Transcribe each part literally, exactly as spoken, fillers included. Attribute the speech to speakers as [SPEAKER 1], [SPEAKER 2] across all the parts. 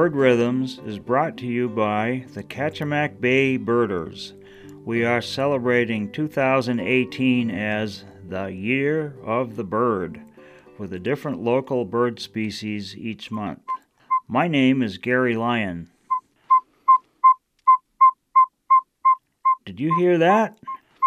[SPEAKER 1] Bird Rhythms is brought to you by the Kachemak Bay Birders. We are celebrating two thousand eighteen as the Year of the Bird, with a different local bird species each month. My name is Gary Lyon. Did you hear that?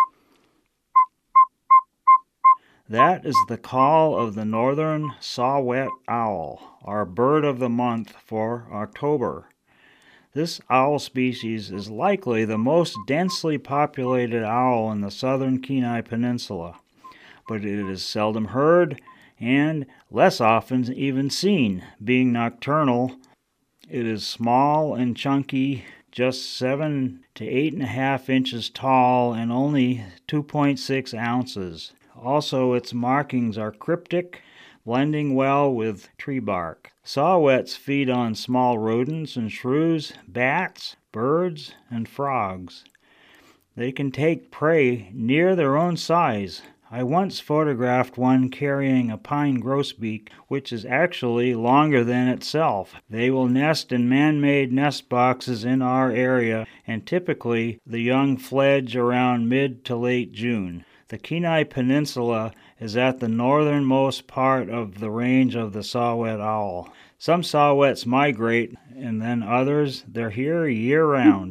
[SPEAKER 1] That is the call of the northern saw-whet owl, our bird of the month for October. This owl species is likely the most densely populated owl in the southern Kenai Peninsula, but it is seldom heard and less often even seen, being nocturnal. It is small and chunky, just seven to eight and a half inches tall and only two point six ounces. Also, its markings are cryptic, blending well with tree bark. Saw-whets feed on small rodents and shrews, bats, birds, and frogs. They can take prey near their own size. I once photographed one carrying a pine grosbeak, which is actually longer than itself. They will nest in man-made nest boxes in our area, and typically the young fledge around mid to late June. The Kenai Peninsula is at the northernmost part of the range of the saw-whet owl. Some saw-whets migrate, and then others, they're here year-round.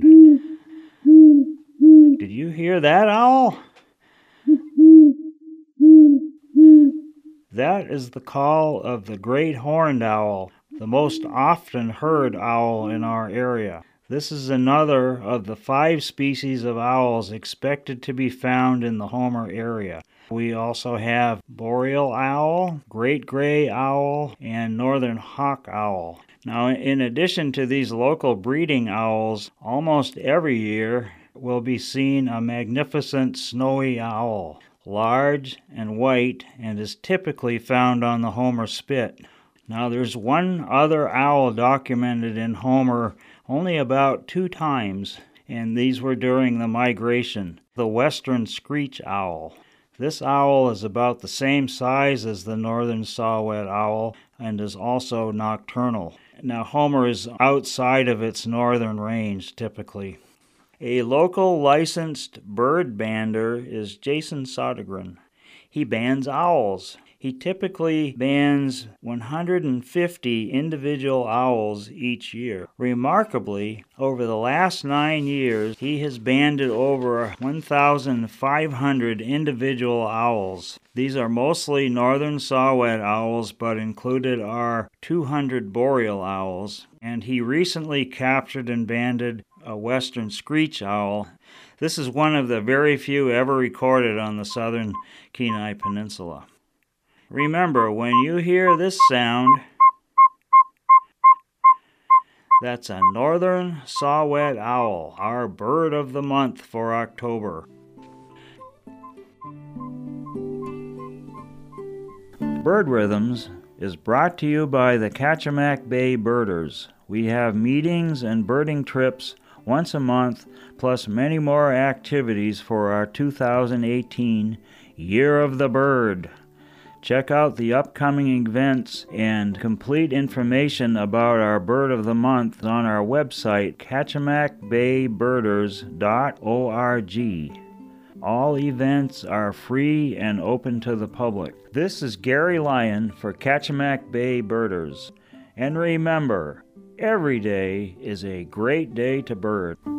[SPEAKER 1] Did you hear that, owl? That is the call of the great horned owl, the most often heard owl in our area. This is another of the five species of owls expected to be found in the Homer area. We also have boreal owl, great gray owl, and northern hawk owl. Now, in addition to these local breeding owls, almost every year will be seen a magnificent snowy owl, large and white, and is typically found on the Homer Spit. Now, there's one other owl documented in Homer only about two times, and these were during the migration, the western screech owl. This owl is about the same size as the northern saw-whet owl and is also nocturnal. Now, Homer is outside of its northern range typically. A local licensed bird bander is Jason Sodergren. He bands owls. He typically bands one hundred fifty individual owls each year. Remarkably, over the last nine years, he has banded over one thousand five hundred individual owls. These are mostly northern saw-whet owls, but included are two hundred boreal owls, and he recently captured and banded a western screech owl. This is one of the very few ever recorded on the southern Kenai Peninsula. Remember, when you hear this sound, that's a northern saw-whet owl, our bird of the month for October. Bird Rhythms is brought to you by the Kachemak Bay Birders. We have meetings and birding trips once a month, plus many more activities for our two thousand eighteen Year of the Bird. Check out the upcoming events and complete information about our Bird of the Month on our website, kachemak bay birders dot org. All events are free and open to the public. This is Gary Lyon for Kachemak Bay Birders. And remember, every day is a great day to bird.